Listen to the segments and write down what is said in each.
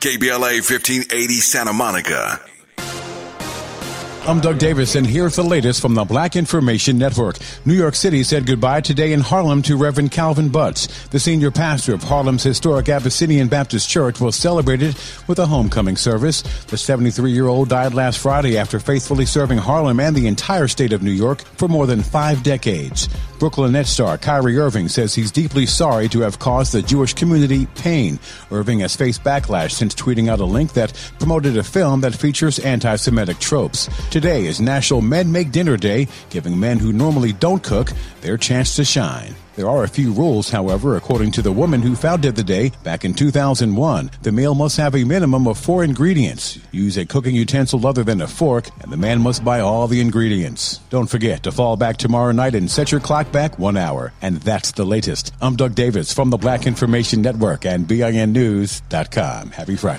KBLA 1580 Santa Monica. I'm Doug Davis, and here's the latest from the Black Information Network. New York City said goodbye today in Harlem to Reverend Calvin Butts. The senior pastor of Harlem's historic Abyssinian Baptist Church was celebrated with a homecoming service. The 73-year-old died last Friday after faithfully serving Harlem and the entire state of New York for more than 5 decades. Brooklyn Nets star Kyrie Irving says he's deeply sorry to have caused the Jewish community pain. Irving has faced backlash since tweeting out a link that promoted a film that features anti-Semitic tropes. Today is National Men Make Dinner Day, giving men who normally don't cook their chance to shine. There are a few rules, however, according to the woman who founded the day back in 2001. The meal must have a minimum of 4 ingredients. Use a cooking utensil other than a fork, and the man must buy all the ingredients. Don't forget to fall back tomorrow night and set your clock back 1 hour. And that's the latest. I'm Doug Davis from the Black Information Network and BINnews.com. Happy Friday.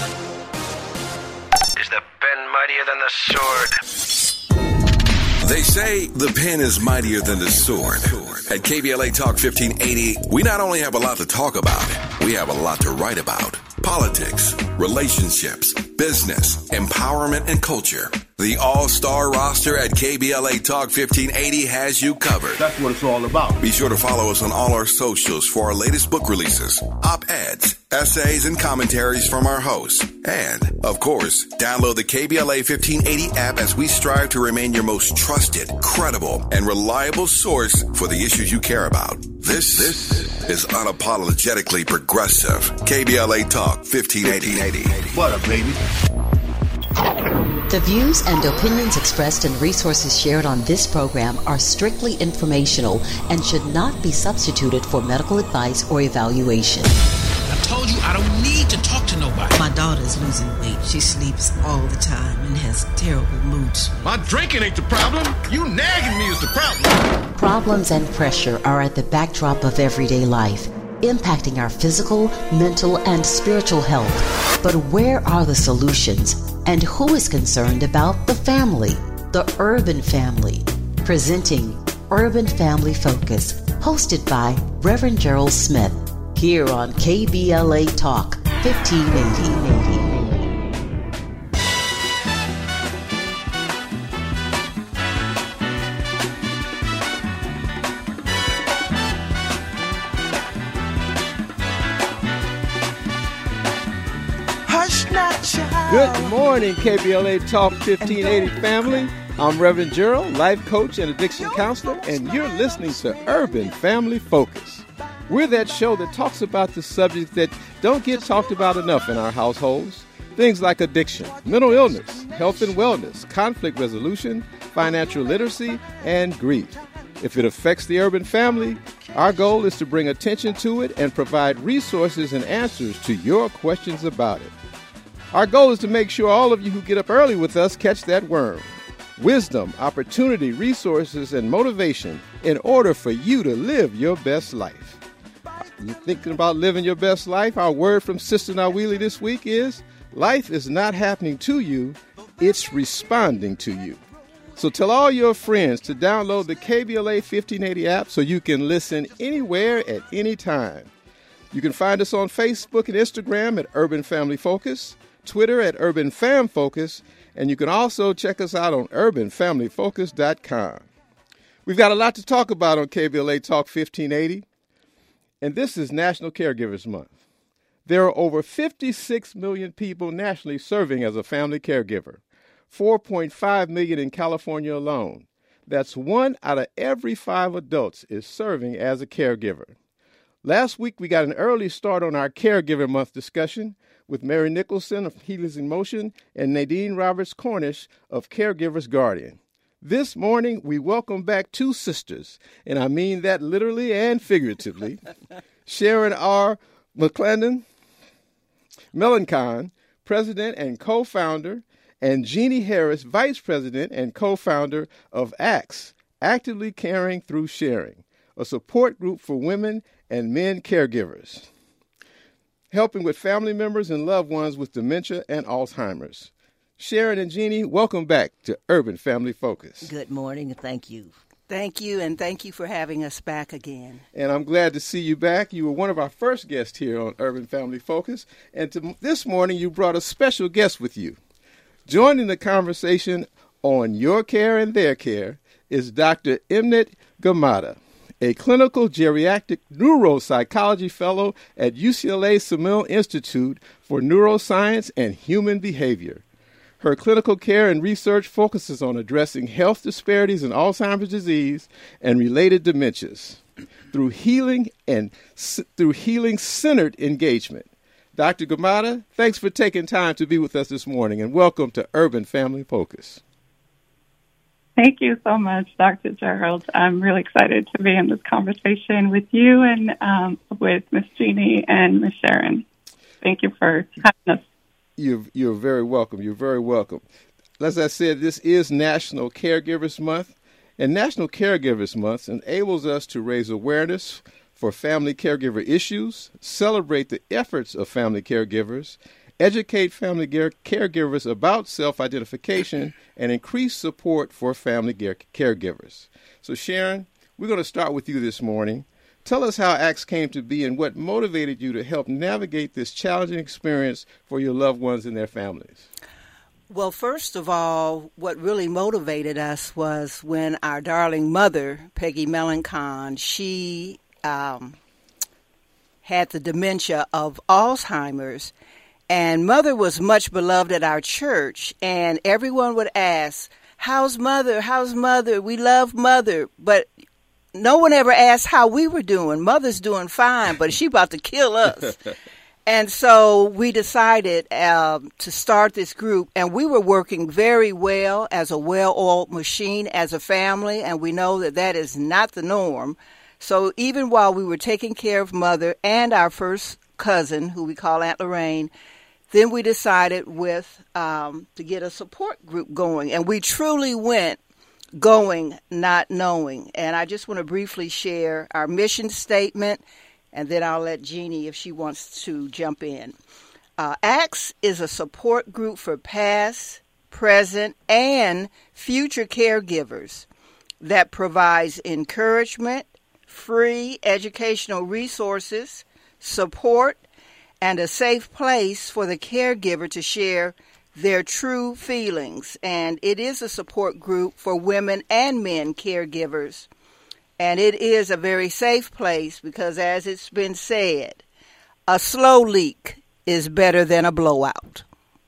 Is the pen mightier than the sword? They say the pen is mightier than the sword. At KBLA Talk 1580, we not only have a lot to talk about, we have a lot to write about. Politics, relationships, business, empowerment, and culture. The all-star roster at KBLA Talk 1580 has you covered. That's what it's all about. Be sure to follow us on all our socials for our latest book releases, op-eds, essays, and commentaries from our hosts. And, of course, download the KBLA 1580 app as we strive to remain your most trusted, credible, and reliable source for the issues you care about. This is unapologetically progressive. KBLA Talk 1580. What up, baby? The views and opinions expressed and resources shared on this program are strictly informational and should not be substituted for medical advice or evaluation. I told you I don't need to talk to nobody. My daughter's losing weight. She sleeps all the time and has terrible moods. My drinking ain't the problem. You nagging me is the problem. Problems and pressure are at the backdrop of everyday life, impacting our physical, mental, and spiritual health. But where are the solutions? And who is concerned about the family? The urban family. Presenting Urban Family Focus, hosted by Reverend Gerald Smith, here on KBLA Talk 1580. Good morning, KBLA Talk 1580 family. I'm Reverend Gerald, life coach and addiction counselor, and you're listening to Urban Family Focus. We're that show that talks about the subjects that don't get talked about enough in our households. Things like addiction, mental illness, health and wellness, conflict resolution, financial literacy, and grief. If it affects the urban family, our goal is to bring attention to it and provide resources and answers to your questions about it. Our goal is to make sure all of you who get up early with us catch that worm. Wisdom, opportunity, resources, and motivation in order for you to live your best life. You thinking about living your best life? Our word from Sister Nawili this week is, life is not happening to you, it's responding to you. So tell all your friends to download the KBLA 1580 app so you can listen anywhere at any time. You can find us on Facebook and Instagram at Urban Family Focus, Twitter at Urban Fam Focus, and you can also check us out on urbanfamilyfocus.com. We've got a lot to talk about on KBLA Talk 1580, and this is National Caregivers Month. There are over 56 million people nationally serving as a family caregiver, 4.5 million in California alone. That's 1 out of every 5 adults is serving as a caregiver. Last week, we got an early start on our Caregiver Month discussion with Mary Nicholson of Healers in Motion and Nadine Roberts-Cornish of Caregivers Guardian. This morning, we welcome back 2 sisters, and I mean that literally and figuratively. Sharon R. Melencon, President and co-founder, and Jeannie Harris, Vice President and co-founder of ACTS, Actively Caring Through Sharing, a support group for women and men caregivers, helping with family members and loved ones with dementia and Alzheimer's. Sharon and Jeannie, welcome back to Urban Family Focus. Good morning, and thank you. Thank you, and thank you for having us back again. And I'm glad to see you back. You were one of our first guests here on Urban Family Focus, and this morning you brought a special guest with you. Joining the conversation on Your Care and Their Care is Dr. Emnet Gamada, a clinical geriatric neuropsychology fellow at UCLA Semel Institute for Neuroscience and Human Behavior. Her clinical care and research focuses on addressing health disparities in Alzheimer's disease and related dementias through healing-centered engagement. Dr. Gamada, thanks for taking time to be with us this morning, and welcome to Urban Family Focus. Thank you so much, Dr. Gerald. I'm really excited to be in this conversation with you and with Miss Jeannie and Miss Sharon. Thank you for having us. You're very welcome. You're very welcome. As I said, this is National Caregivers Month, and National Caregivers Month enables us to raise awareness for family caregiver issues, celebrate the efforts of family caregivers, educate family caregivers about self-identification, and increase support for family caregivers. So, Sharon, we're going to start with you this morning. Tell us how ACTS came to be and what motivated you to help navigate this challenging experience for your loved ones and their families. Well, first of all, what really motivated us was when our darling mother, Peggy Melancon, she had the dementia of Alzheimer's. And Mother was much beloved at our church, and everyone would ask, how's Mother? How's Mother? We love Mother. But no one ever asked how we were doing. Mother's doing fine, but she about to kill us. And so we decided to start this group, and we were working very well as a well-oiled machine as a family, and we know that that is not the norm. So even while we were taking care of Mother and our first cousin, who we call Aunt Lorraine, then we decided to get a support group going, and we truly went going not knowing. And I just want to briefly share our mission statement, and then I'll let Jeannie, if she wants to, jump in. ACTS is a support group for past, present, and future caregivers that provides encouragement, free educational resources, support, and a safe place for the caregiver to share their true feelings. And it is a support group for women and men caregivers. And it is a very safe place because, as it's been said, a slow leak is better than a blowout.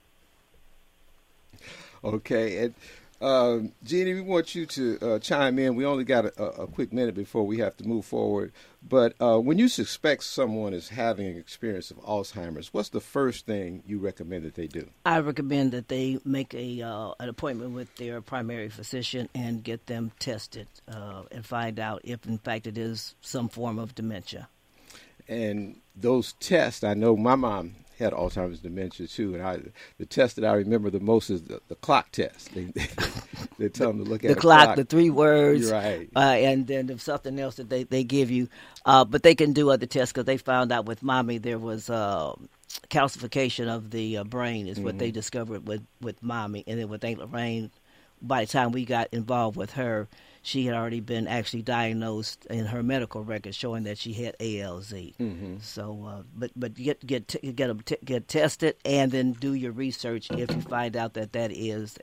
Okay. And Jeannie, we want you to chime in. We only got a quick minute before we have to move forward. But when you suspect someone is having an experience of Alzheimer's, what's the first thing you recommend that they do? I recommend that they make an appointment with their primary physician and get them tested and find out if, in fact, it is some form of dementia. And those tests, I know my mom had Alzheimer's dementia too, and the test that I remember the most is the clock test. They tell them to look at the clock, the 3 words, right, and then there's something else that they give you. But they can do other tests because they found out with Mommy there was calcification of the brain is what they discovered with Mommy, and then with Aunt Lorraine, by the time we got involved with her, she had already been actually diagnosed in her medical record showing that she had ALZ. Mm-hmm. So, but get tested and then do your research if you find out that is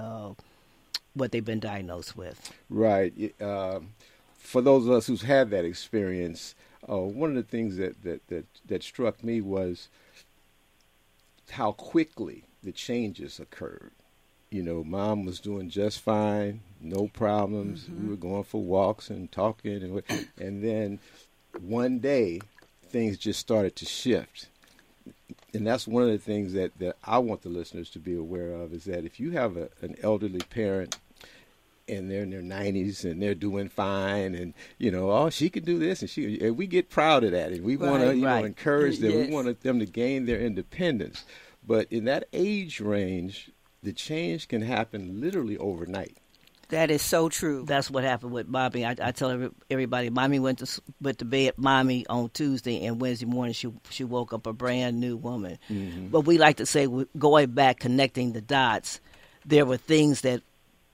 what they've been diagnosed with. Right. For those of us who's had that experience, one of the things that struck me was how quickly the changes occurred. You know, Mom was doing just fine, no problems. Mm-hmm. We were going for walks and talking, and then one day things just started to shift. And that's one of the things that I want the listeners to be aware of is that if you have an elderly parent and they're in their 90s and they're doing fine and, you know, oh, she can do this and we get proud of that and we want to encourage them. Yes. We want them to gain their independence. But in that age range, the change can happen literally overnight. That is so true. That's what happened with Mommy. I tell everybody, Mommy went to bed, Mommy, on Tuesday, and Wednesday morning she woke up a brand new woman. Mm-hmm. But we like to say, going back, connecting the dots, there were things that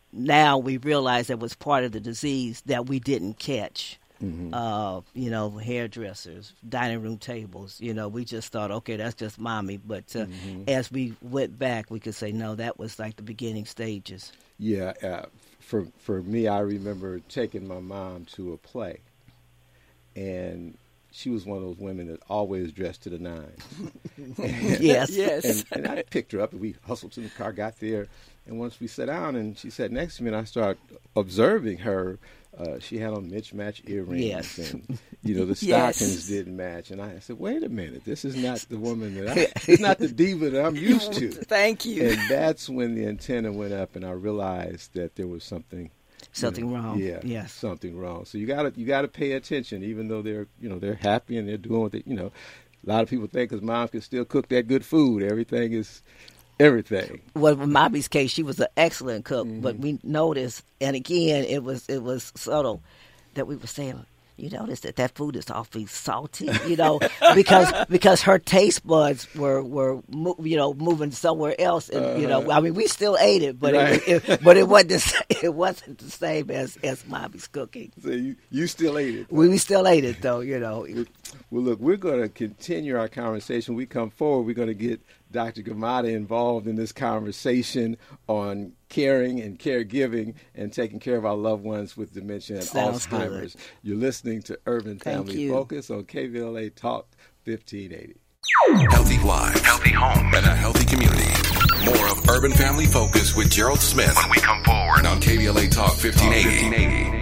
now we realize that was part of the disease that we didn't catch. Hairdressers, dining room tables, we just thought, okay, that's just mommy. But as we went back, we could say, no, that was like the beginning stages. Yeah. For me, I remember taking my mom to a play, and she was one of those women that always dressed to the nines. Yes. And I picked her up, and we hustled to the car, got there, and once we sat down, and she sat next to me, and I started observing her. She had on mismatched earrings, and the stockings didn't match. And I said, "Wait a minute, this is not the woman it's not the diva that I'm used to." Thank you. And that's when the antenna went up, and I realized that there was something wrong. Yeah, yes, something wrong. So you gotta pay attention, even though they're happy and they're doing what they. A lot of people think because mom can still cook that good food, everything is. Everything. Well, in Mommy's case, she was an excellent cook, but we noticed, and again, it was subtle, that we were saying, you notice that food is awfully salty, because her taste buds were moving somewhere else, and we still ate it, but right. it wasn't the same as Mommy's cooking. So you still ate it. We still ate it though, Well, look, we're going to continue our conversation. We come forward, we're going to get Dr. Gamada involved in this conversation on caring and caregiving and taking care of our loved ones with dementia and Alzheimer's. Good. You're listening to Urban Family Focus on KVLA Talk 1580. Healthy lives, healthy home, and a healthy community. More of Urban Family Focus with Gerald Smith when we come forward on KVLA Talk 1580.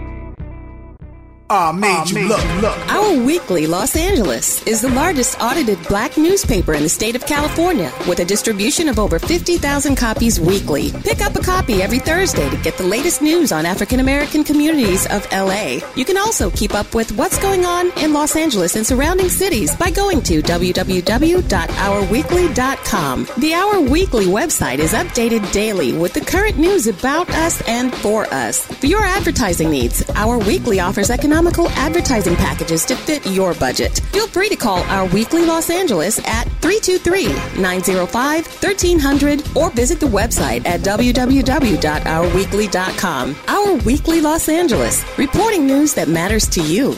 Made you look. Our Weekly Los Angeles is the largest audited black newspaper in the state of California with a distribution of over 50,000 copies weekly. Pick up a copy every Thursday to get the latest news on African American communities of LA. You can also keep up with what's going on in Los Angeles and surrounding cities by going to www.ourweekly.com. The Our Weekly website is updated daily with the current news about us and for us. For your advertising needs, Our Weekly offers economical advertising packages to fit your budget. Feel free to call Our Weekly Los Angeles at 323-905-1300 or visit the website at www.ourweekly.com. Our Weekly Los Angeles, reporting news that matters to you.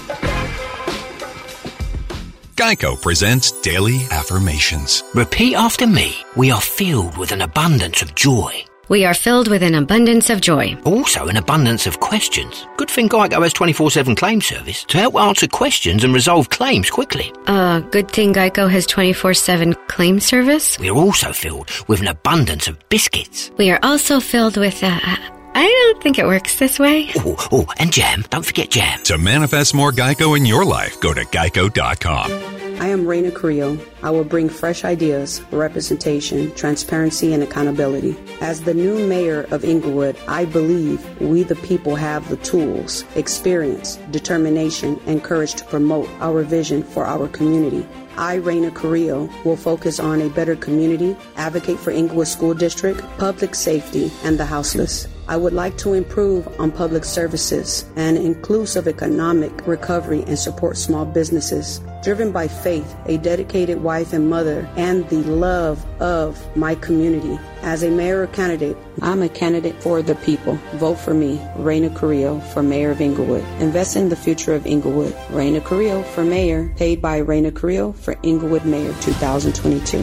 Geico presents Daily Affirmations. Repeat after me. We are filled with an abundance of joy. We are filled with an abundance of joy. Also an abundance of questions. Good thing Geico has 24/7 claim service to help answer questions and resolve claims quickly. Good thing Geico has 24/7 claim service. We are also filled with an abundance of biscuits. We are also filled with, I don't think it works this way. Oh, and jam. Don't forget jam. To manifest more Geico in your life, go to geico.com. I am Raina Carrillo. I will bring fresh ideas, representation, transparency, and accountability. As the new mayor of Inglewood, I believe we the people have the tools, experience, determination, and courage to promote our vision for our community. I, Raina Carrillo, will focus on a better community, advocate for Inglewood School District, public safety, and the houseless. I would like to improve on public services and inclusive economic recovery and support small businesses. Driven by faith, a dedicated wife and mother, and the love of my community. As a mayor candidate, I'm a candidate for the people. Vote for me, Raina Carrillo, for mayor of Inglewood. Invest in the future of Inglewood. Raina Carrillo for mayor, paid by Raina Carrillo for Inglewood Mayor 2022.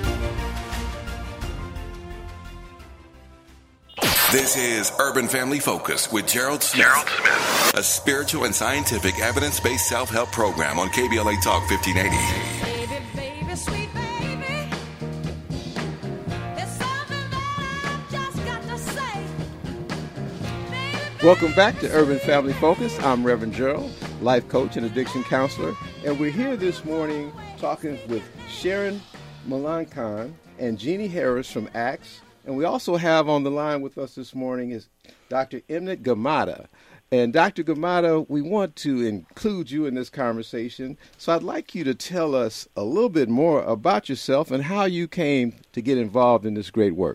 This is Urban Family Focus with Gerald Smith. A spiritual and scientific evidence-based self-help program on KBLA Talk 1580. Baby, sweet baby. There's something that I've just got to say. Welcome back to Urban Family Focus. I'm Reverend Gerald, life coach and addiction counselor, and we're here this morning talking with Sharon Malankhan and Jeannie Harris from ACTS. And we also have on the line with us this morning is Dr. Imnit Gamada. And Dr. Gamada, we want to include you in this conversation. So I'd like you to tell us a little bit more about yourself and how you came to get involved in this great work.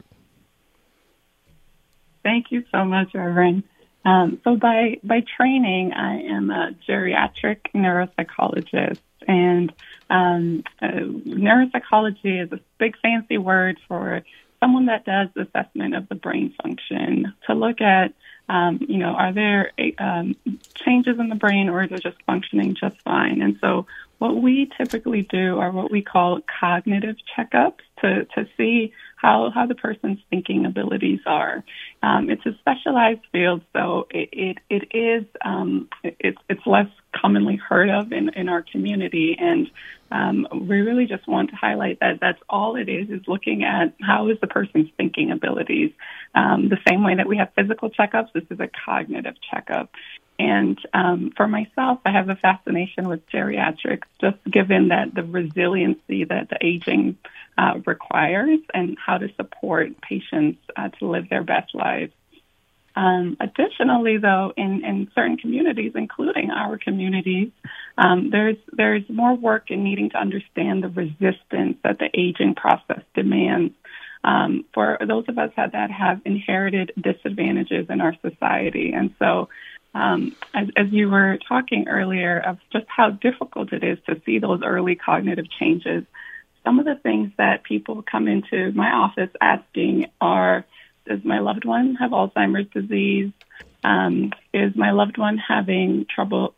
Thank you so much, Reverend. So by training, I am a geriatric neuropsychologist. And neuropsychology is a big fancy word for someone that does assessment of the brain function to look at, are there changes in the brain, or is it just functioning just fine? And so what we typically do are what we call cognitive checkups to see how the person's thinking abilities are. It's a specialized field, so it's less commonly heard of in our community, and we really just want to highlight that that's all it is looking at how is the person's thinking abilities. The same way that we have physical checkups, this is a cognitive checkup. And for myself, I have a fascination with geriatrics, just given that the resiliency that the aging requires and how to support patients to live their best lives. Additionally, though, in certain communities, including our communities, there's more work in needing to understand the resistance that the aging process demands for those of us that have inherited disadvantages in our society. And so, as you were talking earlier of just how difficult it is to see those early cognitive changes, some of the things that people come into my office asking are, does my loved one have Alzheimer's disease? Is my loved one having trouble?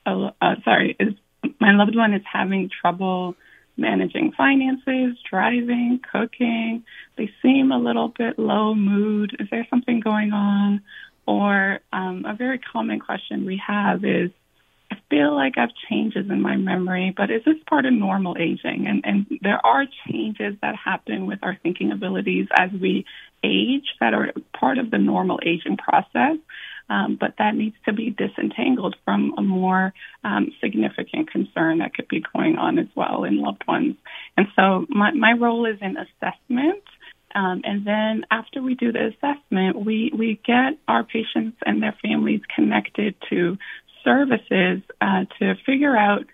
Is my loved one is having trouble managing finances, driving, cooking? They seem a little bit low mood. Is there something going on? Or a very common question we have is, I feel like I have changes in my memory, but is this part of normal aging? And there are changes that happen with our thinking abilities as we age that are part of the normal aging process, but that needs to be disentangled from a more significant concern that could be going on as well in loved ones. And so my role is in assessment. And then after we do the assessment, we get our patients and their families connected to services to figure out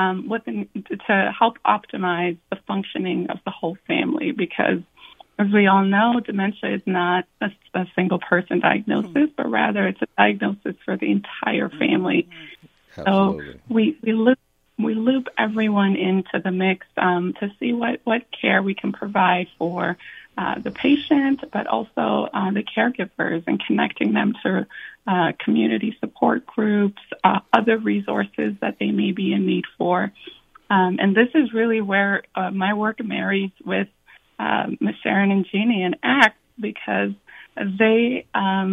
to help optimize the functioning of the whole family. Because, as we all know, dementia is not a single person diagnosis, but rather it's a diagnosis for the entire family. Absolutely. So we loop everyone into the mix to see what care we can provide for the patient, but also the caregivers, and connecting them to community support groups, other resources that they may be in need for. And this is really where my work marries with Ms. Sharon and Jeannie and ACT, because they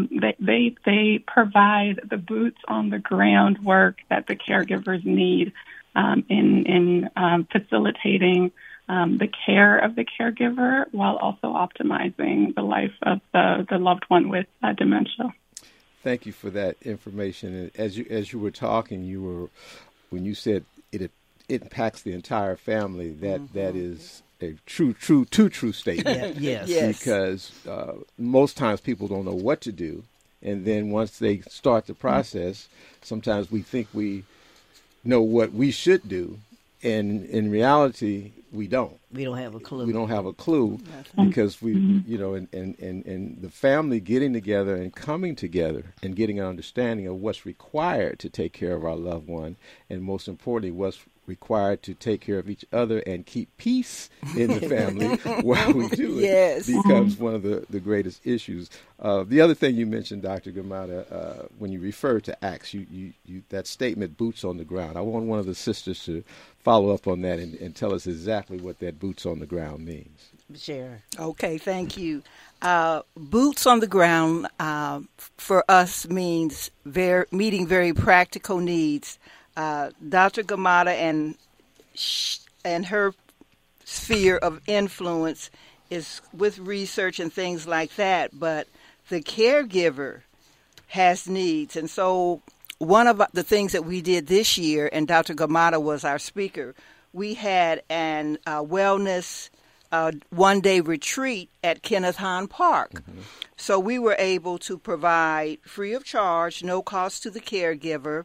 provide the boots on the ground work that the caregivers need in facilitating the care of the caregiver while also optimizing the life of the loved one with dementia. Thank you for that information. And as you were talking, when you said it impacts the entire family, that is a true statement. Yes. Because most times people don't know what to do, and then once they start the process, sometimes we think we know what we should do, and in reality, we don't. We don't have a clue. We don't have a clue because we, and the family getting together and coming together and getting an understanding of what's required to take care of our loved one, and most importantly, what's required to take care of each other and keep peace in the family while we do it becomes one of the greatest issues. The other thing you mentioned, Dr. Gamata, when you refer to ACTS, you that statement, boots on the ground. I want one of the sisters to follow up on that and tell us exactly what that boots on the ground means. Sure. Okay, thank you. Boots on the ground for us means meeting very practical needs. Dr. Gamata and her sphere of influence is with research and things like that, but the caregiver has needs. And so one of the things that we did this year, and Dr. Gamata was our speaker, we had an wellness one-day retreat at Kenneth Hahn Park. Mm-hmm. So we were able to provide free of charge, no cost to the caregiver,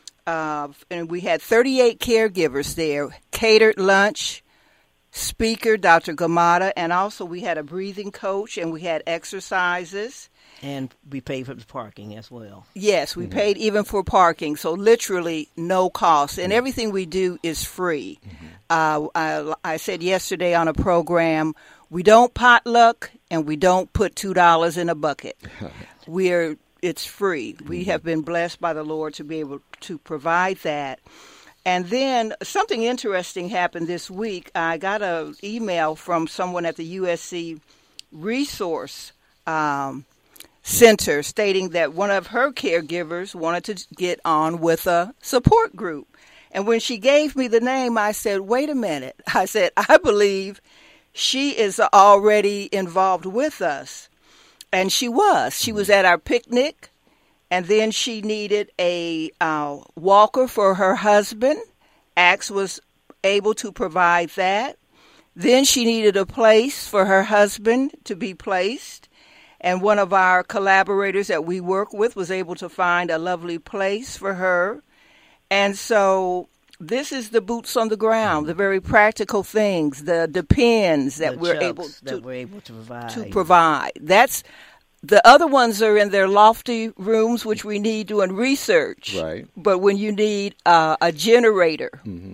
and we had 38 caregivers there, catered lunch, speaker, Dr. Gamata, and also we had a breathing coach, and we had exercises. And we paid for the parking as well. Yes, we paid even for parking, so literally no cost. And everything we do is free. I said yesterday on a program, We don't potluck, and we don't put $2 in a bucket. It's free. We have been blessed by the Lord to be able to provide that. And then something interesting happened this week. I got an email from someone at the USC Resource Center stating that one of her caregivers wanted to get on with a support group. And when she gave me the name, I said, wait a minute. I said, I believe she is already involved with us. And she was. She was at our picnic. And then she needed a walker for her husband. Axe was able to provide that. Then she needed a place for her husband to be placed. And one of our collaborators that we work with was able to find a lovely place for her. And so this is the boots on the ground, the very practical things, the pens that we're able to provide. That's the other ones are in their lofty rooms, which we need doing research. Right. But when you need a generator,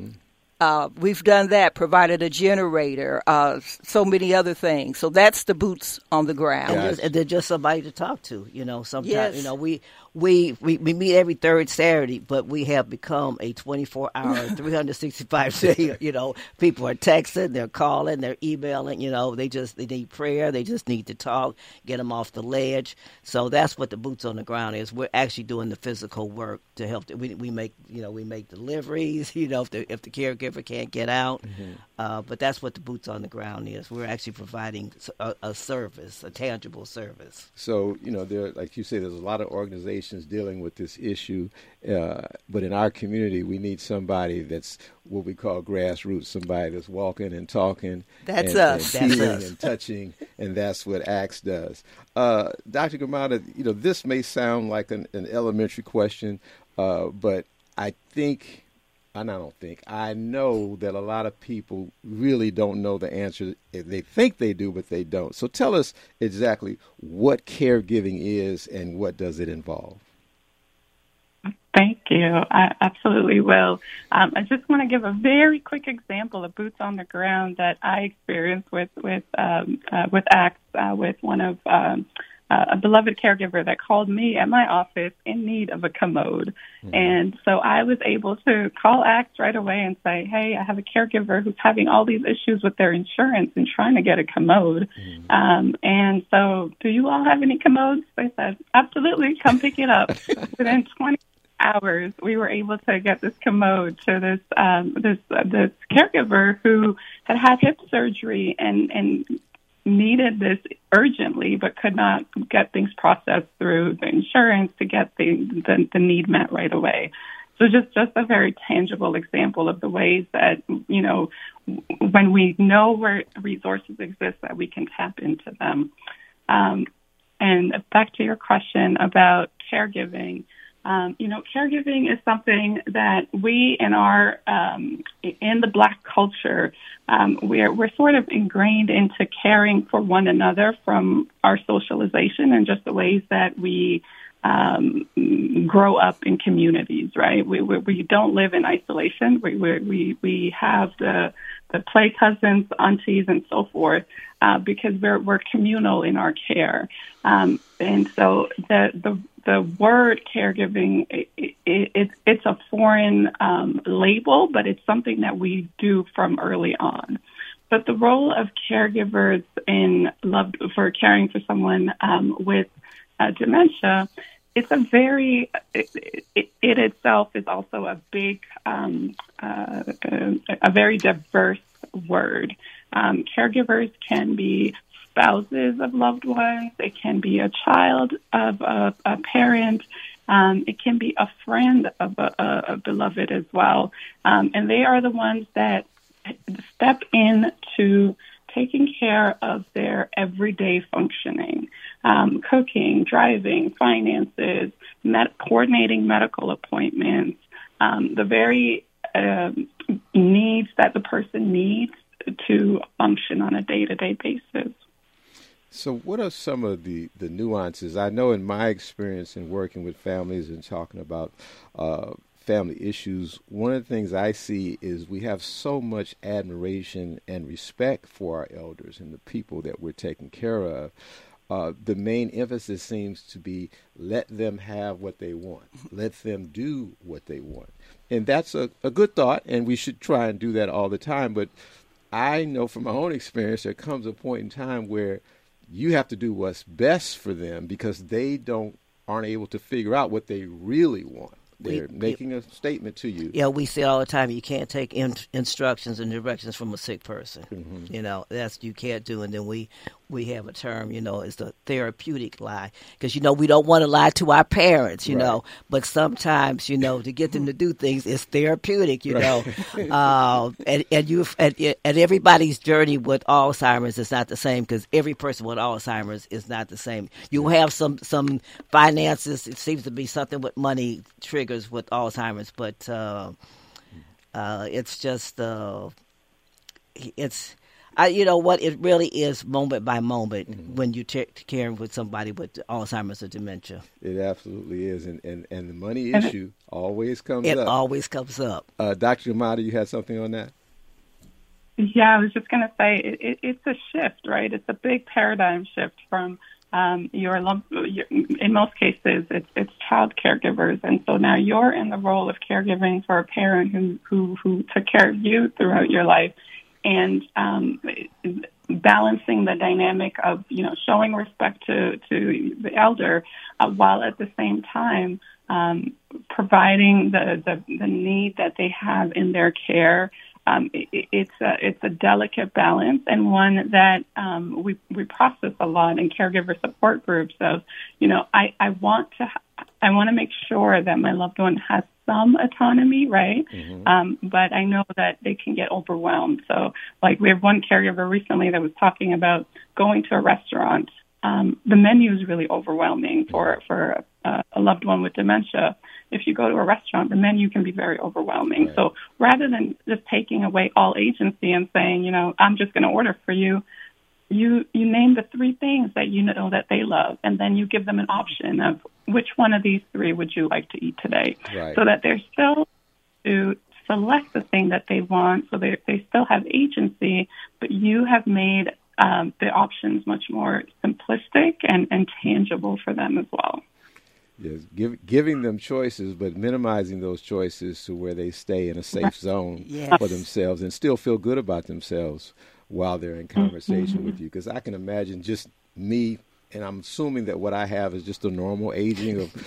we've done that, provided a generator, so many other things. So that's the boots on the ground. And they're just somebody to talk to, sometimes, yes. We meet every third Saturday, but we have become a 24-hour, 365-day, people are texting, they're calling, they're emailing, they need prayer, they just need to talk, get them off the ledge. So that's what the boots on the ground is. We're actually doing the physical work to help. We make deliveries, if the caregiver can't get out. But that's what the boots on the ground is. We're actually providing a service, a tangible service. So, there, like you say, there's a lot of organizations dealing with this issue, but in our community, we need somebody that's what we call grassroots, somebody that's walking and talking. That's us. And feeling and touching, and that's what Axe does. Dr. Gramada, this may sound like an elementary question, but I know that a lot of people really don't know the answer. They think they do, but they don't. So tell us exactly what caregiving is and what does it involve. Thank you. I absolutely will. I just want to give a very quick example of boots on the ground that I experienced with Axe, with one of a beloved caregiver that called me at my office in need of a commode. And so I was able to call Axe right away and say, hey, I have a caregiver who's having all these issues with their insurance and trying to get a commode. And so, do you all have any commodes? They said, absolutely, come pick it up. Within 20 hours, we were able to get this commode to this caregiver who had hip surgery and needed this urgently, but could not get things processed through the insurance to get the need met right away. So just a very tangible example of the ways that, when we know where resources exist, that we can tap into them. And back to your question about caregiving, caregiving is something that we in the Black culture, we're sort of ingrained into caring for one another from our socialization and just the ways that we grow up in communities, right? We don't live in isolation. We have the play cousins, aunties, and so forth, because we're communal in our care. And so the word caregiving, it's a foreign label, but it's something that we do from early on. But the role of caregivers for caring for someone with dementia, it's it itself is also a big, a very diverse word. Caregivers can be spouses of loved ones. It can be a child of a parent. It can be a friend of a beloved as well. And they are the ones that step into taking care of their everyday functioning, cooking, driving, finances, coordinating medical appointments, the very needs that the person needs to function on a day-to-day basis. So what are some of the nuances? I know in my experience in working with families and talking about family issues, one of the things I see is we have so much admiration and respect for our elders and the people that we're taking care of. The main emphasis seems to be let them have what they want. Let them do what they want. And that's a good thought, and we should try and do that all the time. But I know from my own experience there comes a point in time where you have to do what's best for them because they aren't able to figure out what they really want. They're making a statement to you. Yeah, we say all the time you can't take instructions and directions from a sick person. Mm-hmm. You know, you can't do. And then we have a term, it's the therapeutic lie. Because, we don't want to lie to our parents, you know. But sometimes, to get them to do things is therapeutic, know. And everybody's journey with Alzheimer's is not the same because every person with Alzheimer's is not the same. You'll have some finances. It seems to be something with money triggers with Alzheimer's, but it's just it really is moment by moment when you caring with somebody with Alzheimer's or dementia. It absolutely is, and the money issue always comes up. It always comes up. Dr. Yamada, you had something on that? Yeah, I was just going to say it's a shift, right? It's a big paradigm shift from in most cases, it's child caregivers, and so now you're in the role of caregiving for a parent who took care of you throughout your life, and balancing the dynamic of showing respect to the elder while at the same time providing the need that they have in their care. It's a delicate balance and one that we process a lot in caregiver support groups. Of I want to make sure that my loved one has some autonomy, right? Mm-hmm. But I know that they can get overwhelmed. So, we have one caregiver recently that was talking about going to a restaurant. The menu is really overwhelming for a loved one with dementia. If you go to a restaurant, the menu can be very overwhelming. Right. So rather than just taking away all agency and saying, I'm just going to order for you, you name the three things that you know that they love, and then you give them an option of which one of these three would you like to eat today, right. So that they're still to select the thing that they want, so they still have agency, but you have made the options much more simplistic and tangible for them as well. Yes, giving them choices, but minimizing those choices to where they stay in a safe zone for themselves and still feel good about themselves while they're in conversation with you. Because I can imagine just me, and I'm assuming that what I have is just a normal aging of,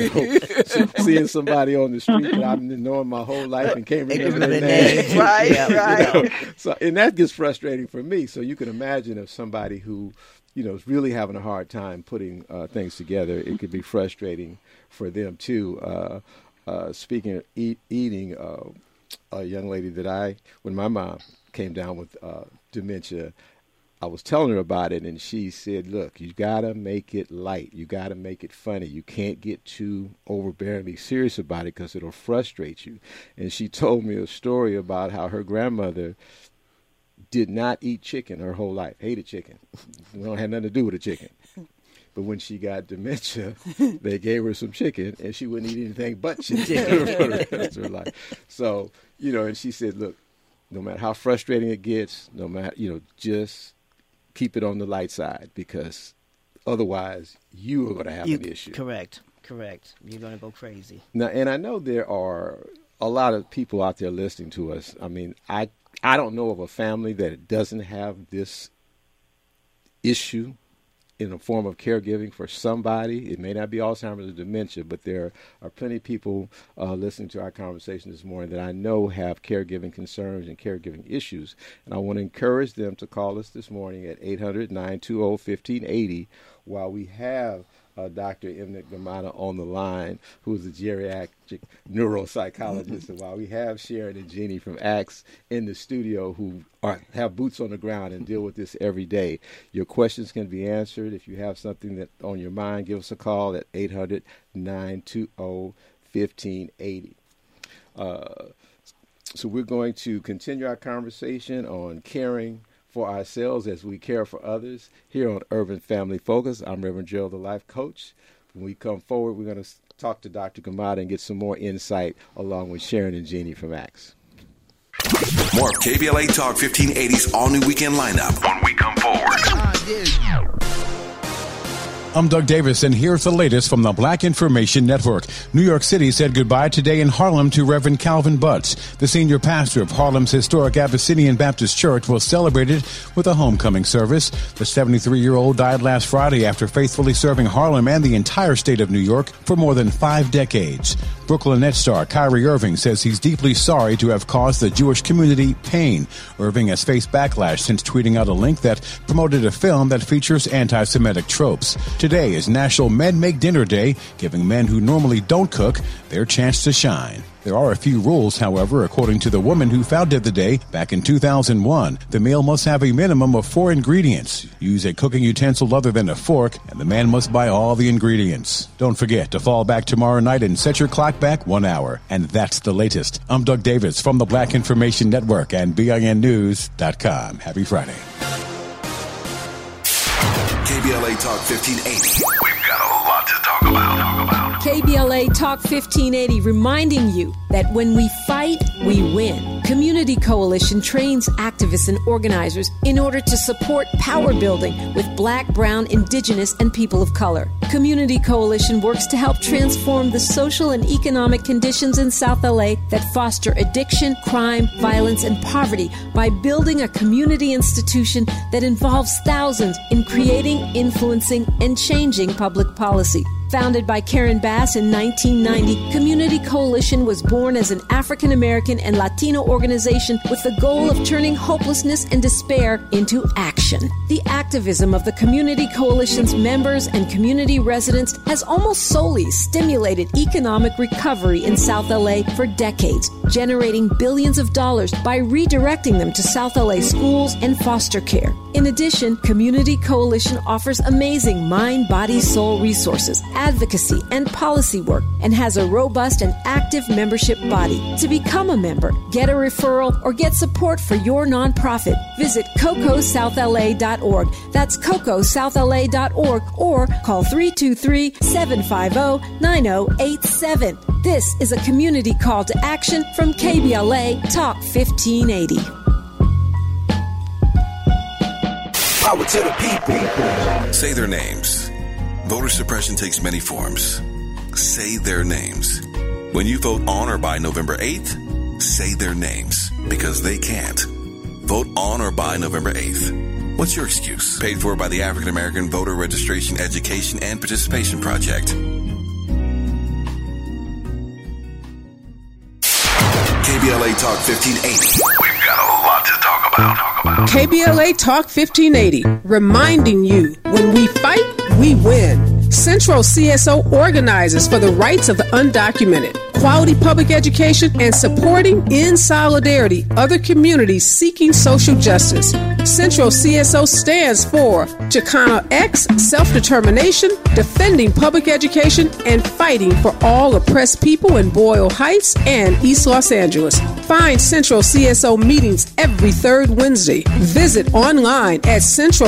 seeing somebody on the street that I've been knowing my whole life and can't remember their name. Right. So, and that gets frustrating for me. So you can imagine if somebody who is really having a hard time putting things together, it could be frustrating for them too. Speaking of eating, a young lady that when my mom came down with dementia, I was telling her about it, and she said, look, you got to make it light. You got to make it funny. You can't get too overbearingly serious about it because it'll frustrate you. And she told me a story about how her grandmother did not eat chicken her whole life, hated chicken. We don't have nothing to do with the chicken. But when she got dementia, they gave her some chicken, and she wouldn't eat anything but chicken for the rest of her life. So, and she said, look, no matter how frustrating it gets, no matter, just keep it on the light side, because otherwise you are going to have an issue. Correct. You're going to go crazy. Now, and I know there are a lot of people out there listening to us. I mean, I don't know of a family that doesn't have this issue in the form of caregiving for somebody. It may not be Alzheimer's or dementia, but there are plenty of people listening to our conversation this morning that I know have caregiving concerns and caregiving issues. And I want to encourage them to call us this morning at 800-920-1580 while we have Dr. Imnet Gamada on the line, who is a geriatric neuropsychologist. And while we have Sharon and Jeannie from ACTS in the studio who have boots on the ground and deal with this every day, your questions can be answered. If you have something that on your mind, give us a call at 800-920-1580. So we're going to continue our conversation on caring for ourselves as we care for others here on Urban Family Focus. I'm Reverend Gerald, the life coach. When we come forward, we're going to talk to Dr. Gumata and get some more insight along with Sharon and Jeannie from ACTS. More of KBLA Talk 1580's all-new weekend lineup when we come forward. I'm Doug Davis, and here's the latest from the Black Information Network. New York City said goodbye today in Harlem to Reverend Calvin Butts. The senior pastor of Harlem's historic Abyssinian Baptist Church was celebrated with a homecoming service. The 73-year-old died last Friday after faithfully serving Harlem and the entire state of New York for more than 5 decades. Brooklyn Nets star Kyrie Irving says he's deeply sorry to have caused the Jewish community pain. Irving has faced backlash since tweeting out a link that promoted a film that features anti-Semitic tropes. Today is National Men Make Dinner Day, giving men who normally don't cook their chance to shine. There are a few rules, however, according to the woman who founded the day back in 2001. The meal must have a minimum of 4 ingredients. Use a cooking utensil other than a fork, and the man must buy all the ingredients. Don't forget to fall back tomorrow night and set your clock back 1 hour. And that's the latest. I'm Doug Davis from the Black Information Network and BINnews.com. Happy Friday. KBLA Talk 1580. We've got a lot to talk about. KBLA Talk 1580 reminding you that when we fight, we win. Community Coalition trains activists and organizers in order to support power building with Black, Brown, Indigenous, and people of color. Community Coalition works to help transform the social and economic conditions in South LA that foster addiction, crime, violence, and poverty by building a community institution that involves thousands in creating, influencing, and changing public policy. Founded by Karen Bass in 1990, Community Coalition was born as an African American and Latino organization with the goal of turning hopelessness and despair into action. The activism of the Community Coalition's members and community residents has almost solely stimulated economic recovery in South LA for decades, generating billions of dollars by redirecting them to South LA schools and foster care. In addition, Community Coalition offers amazing mind, body, soul resources, advocacy, and policy work, and has a robust and active membership body. To become a member, get a referral, or get support for your nonprofit, visit CocoSouthLA.org. That's CocoSouthLA.org, or call 323-750-9087. This is a community call to action from KBLA Talk 1580. Power to the people. Say their names. Voter suppression takes many forms. Say their names. When you vote on or by November 8th, say their names, because they can't. Vote on or by November 8th. What's your excuse? Paid for by the African American Voter Registration, Education, and Participation Project. KBLA Talk 1580. We've got a lot to talk about. KBLA Talk 1580, reminding you, when we fight, we win. Central CSO organizes for the rights of the undocumented, quality public education, and supporting in solidarity other communities seeking social justice. Central CSO stands for Chicano X, self-determination, defending public education, and fighting for all oppressed people in Boyle Heights and East Los Angeles. Find Central CSO meetings every third Wednesday. Visit online at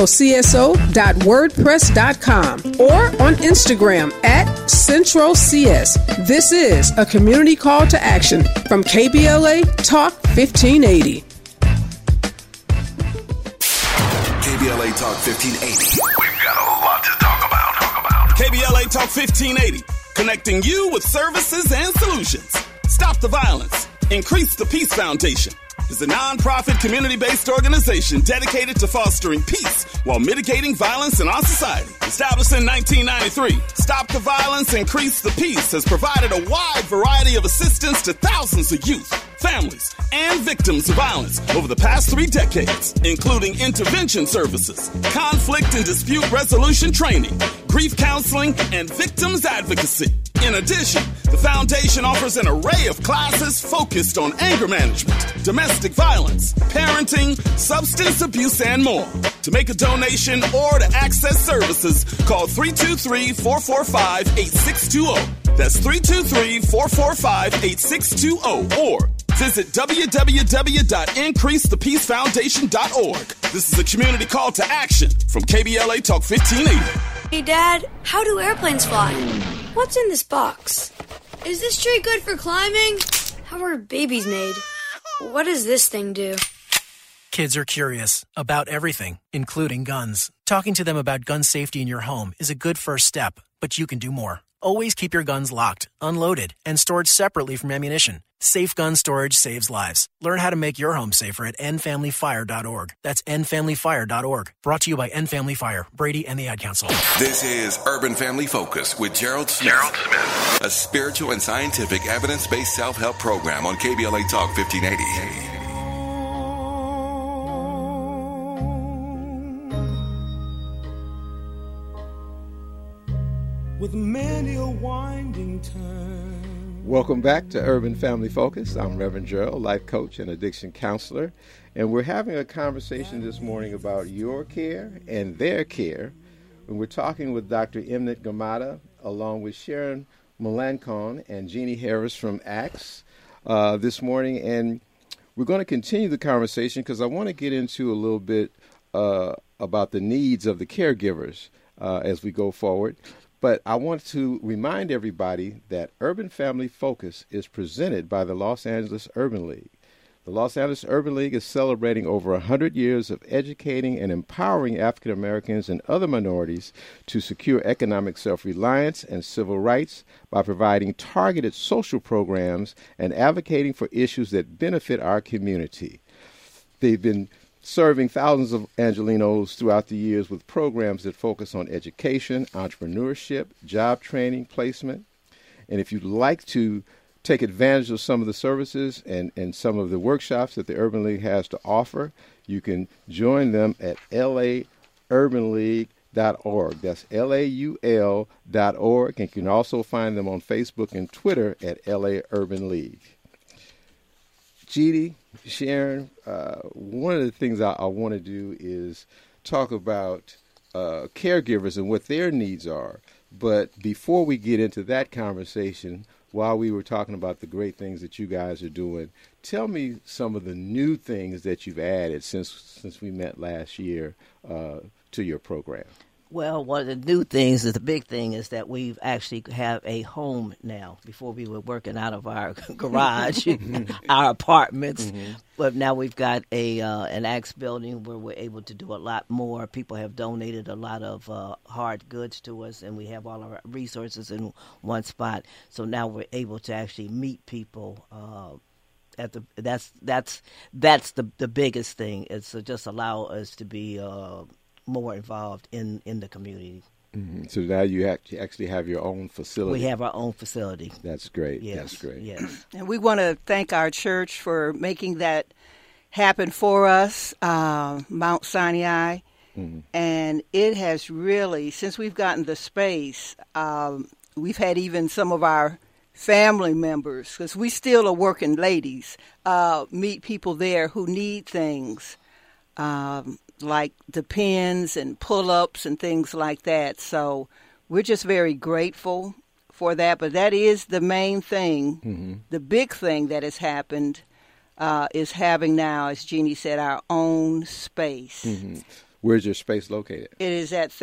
centralcso.wordpress.com or on Instagram at CentralCS. This is a community call to action from KBLA Talk 1580. KBLA Talk 1580. We've got a lot to talk about. KBLA Talk 1580, connecting you with services and solutions. Stop the violence. Increase the Peace Foundation is a non-profit community-based organization dedicated to fostering peace while mitigating violence in our society. Established in 1993, Stop the Violence, Increase the Peace has provided a wide variety of assistance to thousands of youth, families, and victims of violence over the past 3 decades, including intervention services, conflict and dispute resolution training, grief counseling, and victims advocacy. In addition, the foundation offers an array of classes focused on anger management, domestic violence, parenting, substance abuse, and more. To make a donation or to access services, call 323-445-8620. That's 323-445-8620, or visit www.increasethepeacefoundation.org. This is a community call to action from KBLA Talk 1580. Hey, Dad, how do airplanes fly? What's in this box? Is this tree good for climbing? How are babies made? What does this thing do? Kids are curious about everything, including guns. Talking to them about gun safety in your home is a good first step, but you can do more. Always keep your guns locked, unloaded, and stored separately from ammunition. Safe gun storage saves lives. Learn how to make your home safer at endfamilyfire.org. That's endfamilyfire.org. Brought to you by End Family Fire, Brady, and the Ad Council. This is Urban Family Focus with Gerald Smith. A spiritual and scientific evidence-based self-help program on KBLA Talk 1580. With many a winding turn. Welcome back to Urban Family Focus. I'm Reverend Gerald, life coach and addiction counselor, and we're having a conversation this morning about your care and their care. And we're talking with Dr. Imnit Gamada, along with Sharon Melancon and Jeannie Harris from ACTS this morning. And we're going to continue the conversation because I want to get into a little bit about the needs of the caregivers as we go forward. But I want to remind everybody that Urban Family Focus is presented by the Los Angeles Urban League. The Los Angeles Urban League is celebrating over 100 years of educating and empowering African Americans and other minorities to secure economic self-reliance and civil rights by providing targeted social programs and advocating for issues that benefit our community. They've been serving thousands of Angelenos throughout the years with programs that focus on education, entrepreneurship, job training, placement. And if you'd like to take advantage of some of the services and some of the workshops that the Urban League has to offer, you can join them at laurbanleague.org. That's laul.org. And you can also find them on Facebook and Twitter at LA Urban League. Jeannie, Sharon, one of the things I want to do is talk about caregivers and what their needs are. But before we get into that conversation, while we were talking about the great things that you guys are doing, tell me some of the new things that you've added since we met last year to your program. Well, one of the new things is the big thing is that we've actually have a home now. Before we were working out of our garage, our apartments, but now we've got an ACTS building where we're able to do a lot more. People have donated a lot of hard goods to us, and we have all our resources in one spot. So now we're able to actually meet people. That's the biggest thing. It's to just allow us to be more involved in the community. Mm-hmm. So now you actually have your own facility. We have our own facility. That's great. Yes. That's great. Yes. And we want to thank our church for making that happen for us, Mount Sinai. Mm-hmm. And it has really, since we've gotten the space, we've had even some of our family members, because we still are working ladies, meet people there who need things. Like the pins and pull-ups and things like that. So we're just very grateful for that. But that is the main thing. Mm-hmm. The big thing that has happened is having now, as Jeannie said, our own space. Mm-hmm. Where's your space located? It is at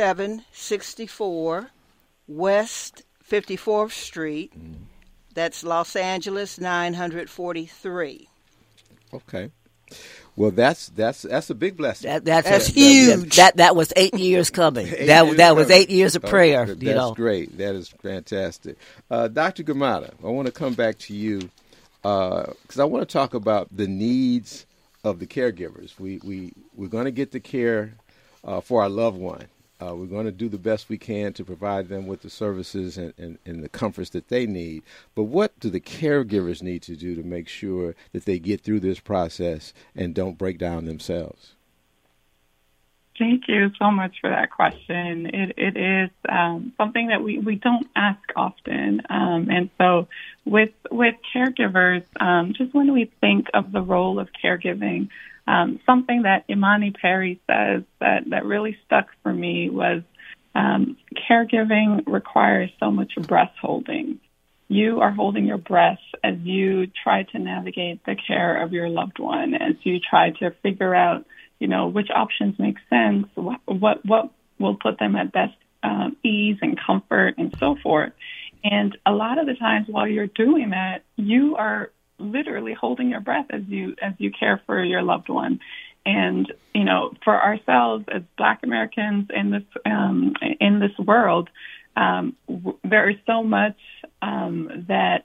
3764 West 54th Street. Mm-hmm. That's Los Angeles 943. Okay. Well, that's a big blessing. That's huge. That was 8 years coming. That was 8 years of prayer. That's great. That is fantastic. Dr. Gamada, I want to come back to you because I want to talk about the needs of the caregivers. We're going to get the care for our loved one. We're going to do the best we can to provide them with the services and the comforts that they need. But what do the caregivers need to do to make sure that they get through this process and don't break down themselves? Thank you so much for that question. It is something that we don't ask often. And so with caregivers, just when we think of the role of caregiving, something that Imani Perry says that really stuck for me was caregiving requires so much breath holding. You are holding your breath as you try to navigate the care of your loved one, as you try to figure out, which options make sense, what will put them at best ease and comfort and so forth. And a lot of the times while you're doing that, you are literally holding your breath as you care for your loved one. And, you know, for ourselves as Black Americans in this world, there is so much that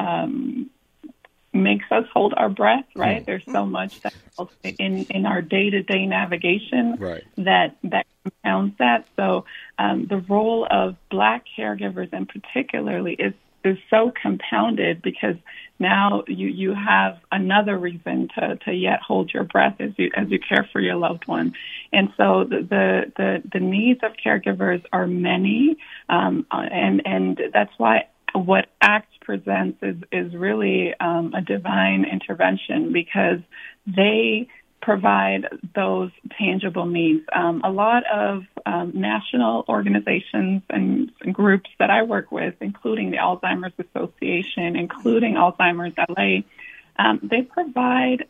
makes us hold our breath, right? There's so much that in our day-to-day navigation that compounds that. So the role of Black caregivers in particularly is so compounded because now you have another reason to yet hold your breath as you care for your loved one. And so the needs of caregivers are many, and that's why what ACTS presents is really a divine intervention because they provide those tangible needs. A lot of national organizations and groups that I work with, including the Alzheimer's Association, including Alzheimer's LA, they provide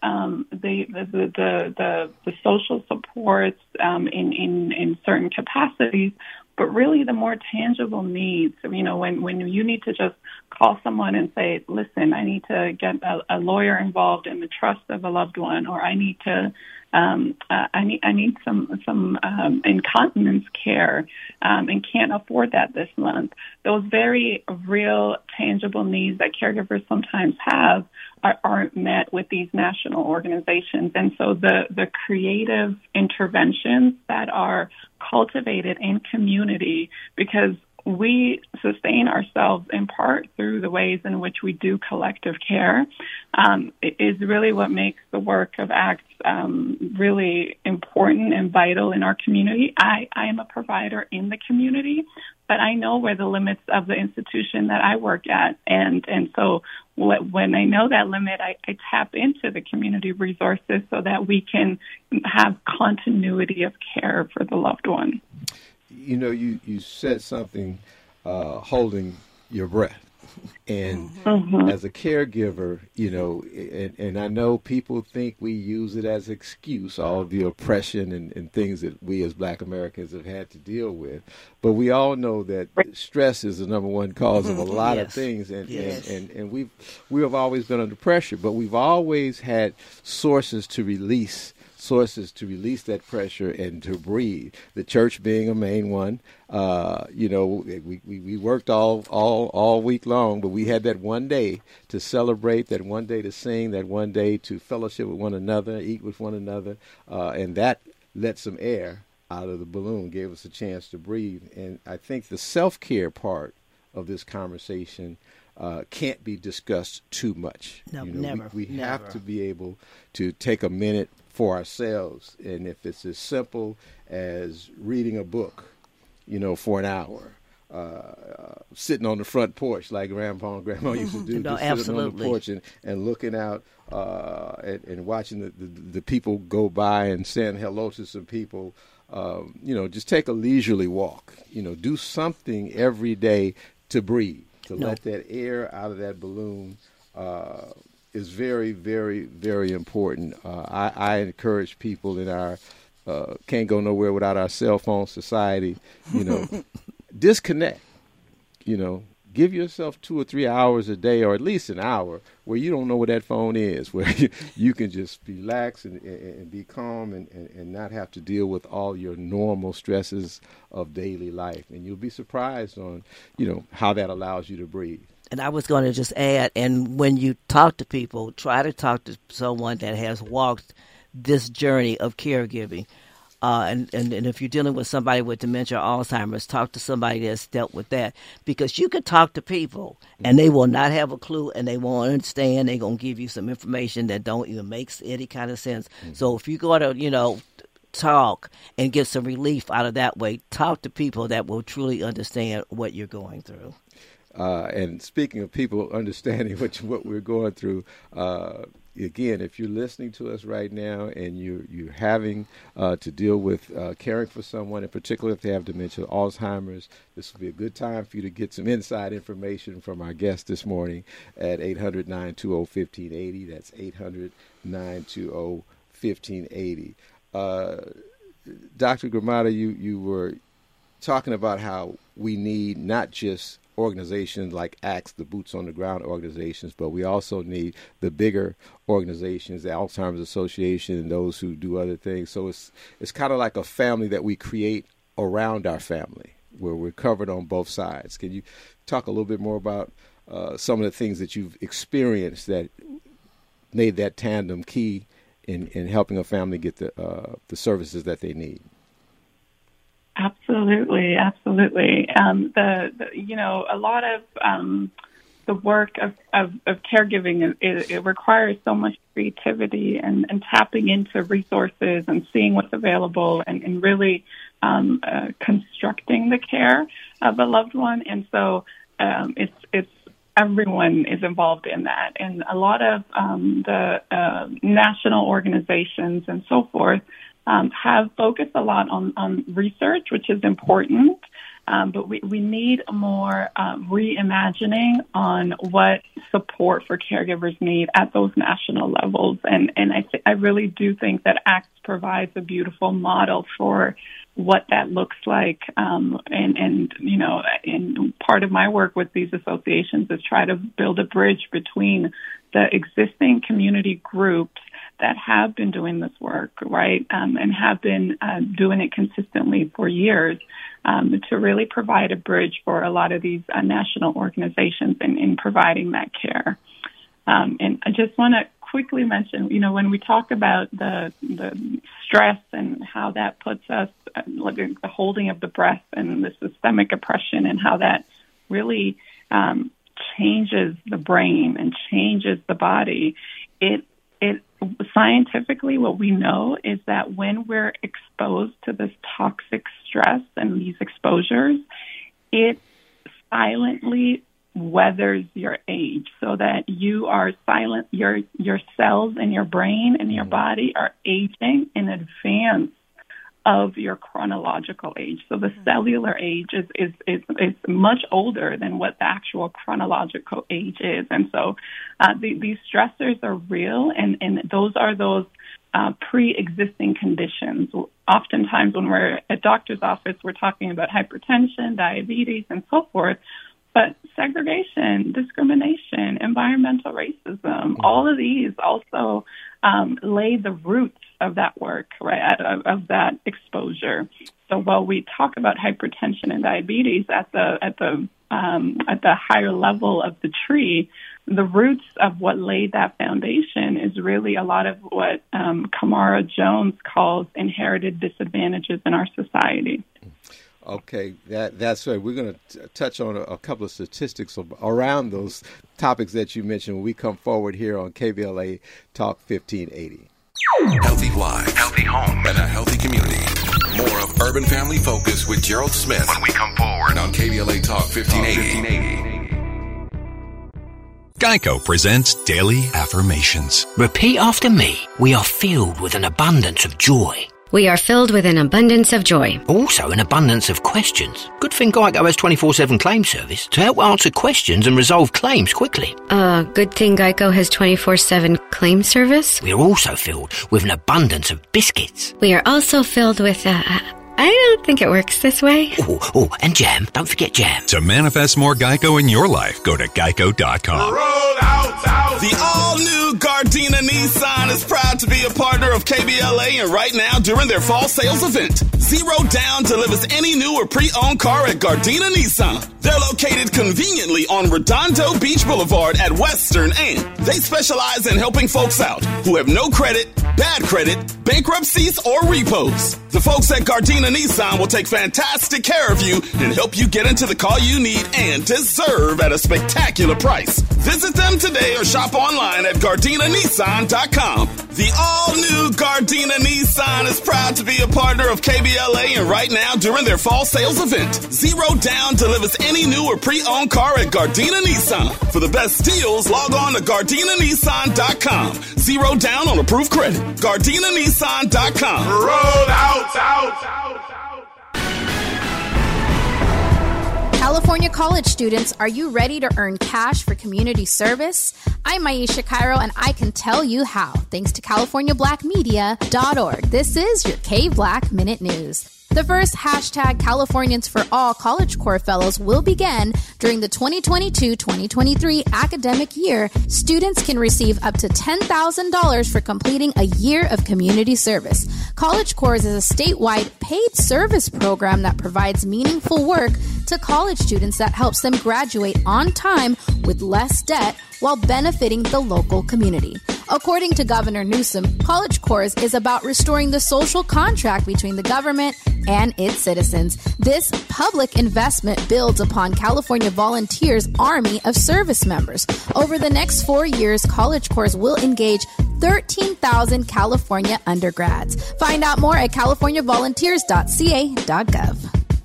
the social supports in certain capacities. But really the more tangible needs, you know, when you need to just call someone and say, listen, I need to get a lawyer involved in the trust of a loved one, or I need to, I need some incontinence care, and can't afford that this month. Those very real, tangible needs that caregivers sometimes have aren't met with these national organizations. And so the creative interventions that are cultivated in community, because we sustain ourselves in part through the ways in which we do collective care, is really what makes the work of ACTS really important and vital in our community. I am a provider in the community, but I know where the limits of the institution that I work at. And so when I know that limit, I tap into the community resources so that we can have continuity of care for the loved one. You know, you said something, holding your breath. And as a caregiver, you know, and I know people think we use it as excuse, all of the oppression and things that we as Black Americans have had to deal with. But we all know that stress is the number one cause of a lot of things. And we have always been under pressure, but we've always had sources to release that pressure and to breathe. The church being a main one. You know, we worked all week long, but we had that one day to celebrate, that one day to sing, that one day to fellowship with one another, eat with one another, and that let some air out of the balloon, gave us a chance to breathe. And I think the self-care part of this conversation can't be discussed too much. No, you know, never. We have to be able to take a minute for ourselves, and if it's as simple as reading a book, you know, for an hour, sitting on the front porch like Grandpa and Grandma used to do, just sitting on the porch and looking out and watching the people go by and saying hello to some people. You know, just take a leisurely walk. You know, do something every day to breathe, to let that air out of that balloon. Is very, very, very important. I encourage people in our can't go nowhere without our cell phone society, you know, disconnect, you know, give yourself 2 or 3 hours a day, or at least an hour, where you don't know where that phone is, where you can just relax and be calm and not have to deal with all your normal stresses of daily life. And you'll be surprised on, you know, how that allows you to breathe. And I was going to just add, and when you talk to people, try to talk to someone that has walked this journey of caregiving. And if you're dealing with somebody with dementia or Alzheimer's, talk to somebody that's dealt with that. Because you could talk to people, and they will not have a clue, and they won't understand. They're going to give you some information that don't even make any kind of sense. So if you go to, you know, talk and get some relief out of that way, talk to people that will truly understand what you're going through. And speaking of people understanding what we're going through, again, if you're listening to us right now and you're having to deal with caring for someone, in particular if they have dementia, Alzheimer's, this will be a good time for you to get some inside information from our guest this morning at 800-920-1580. That's 800-920-1580. Dr. Gramata, you were talking about how we need not just organizations like ACTS, the boots on the ground organizations, but we also need the bigger organizations, the Alzheimer's Association and those who do other things. So it's kind of like a family that we create around our family where we're covered on both sides. Can you talk a little bit more about some of the things that you've experienced that made that tandem key in helping a family get the services that they need? Absolutely. A lot of the work of caregiving, it requires so much creativity and tapping into resources and seeing what's available and really constructing the care of a loved one. And so it's everyone is involved in that. And a lot of the national organizations and so forth have focused a lot on research, which is important, but we need more reimagining on what support for caregivers need at those national levels. And I really do think that ACTS provides a beautiful model for what that looks like. And part of my work with these associations is try to build a bridge between the existing community groups that have been doing this work, right, and have been doing it consistently for years, to really provide a bridge for a lot of these national organizations in providing that care. And I just want to quickly mention, when we talk about the stress and how that puts us, like the holding of the breath and the systemic oppression and how that really changes the brain and changes the body, it scientifically, what we know is that when we're exposed to this toxic stress and these exposures, it silently weathers your age so that you are silent. Your cells in your brain and your body are aging in advance of your chronological age. So the cellular age is much older than what the actual chronological age is. And so these stressors are real, and those are those pre-existing conditions. Oftentimes when we're at doctor's office, we're talking about hypertension, diabetes, and so forth. But segregation, discrimination, environmental racism, all of these also lay the roots of that work, right, of that exposure. So while we talk about hypertension and diabetes at the higher level of the tree, the roots of what laid that foundation is really a lot of what Kamara Jones calls inherited disadvantages in our society. Okay, that's right. We're going to touch on a couple of statistics around those topics that you mentioned when we come forward here on KBLA Talk 1580. Healthy lives, healthy homes, and a healthy community. More of Urban Family Focus with Gerald Smith when we come forward on KBLA Talk 1580. Geico presents Daily Affirmations. Repeat after me. We are filled with an abundance of joy. We are filled with an abundance of joy. Also an abundance of questions. Good thing Geico has 24/7 claim service to help answer questions and resolve claims quickly. Good thing Geico has 24/7 claim service. We are also filled with an abundance of biscuits. We are also filled with, I don't think it works this way. Oh, and jam. Don't forget jam. To manifest more Geico in your life, go to geico.com. Roll out. The all-new Gardena Nissan is proud to be a partner of KBLA, and right now, during their fall sales event, 0 down delivers any new or pre-owned car at Gardena Nissan. They're located conveniently on Redondo Beach Boulevard at Western, and they specialize in helping folks out who have no credit, bad credit, bankruptcies, or repos. The folks at Gardena Nissan will take fantastic care of you and help you get into the car you need and deserve at a spectacular price. Visit them today or shop online at GardinaNissan.com. The all-new Gardena Nissan is proud to be a partner of KBLA, and right now, during their fall sales event, 0 down delivers any new or pre-owned car at Gardena Nissan. For the best deals, log on to GardinaNissan.com. 0 down on approved credit. GardinaNissan.com. Roll out. California college students, are you ready to earn cash for community service? I'm Aisha Cairo, and I can tell you how, thanks to CaliforniaBlackMedia.org. This is your K-Black Minute News. The first hashtag Californians for All College Corps Fellows will begin during the 2022-2023 academic year. Students can receive up to $10,000 for completing a year of community service. College Corps is a statewide paid service program that provides meaningful work to college students that helps them graduate on time with less debt while benefiting the local community. According to Governor Newsom, College Corps is about restoring the social contract between the government and its citizens. This public investment builds upon California Volunteers' army of service members. Over the next 4 years, College Corps will engage 13,000 California undergrads. Find out more at californiavolunteers.ca.gov.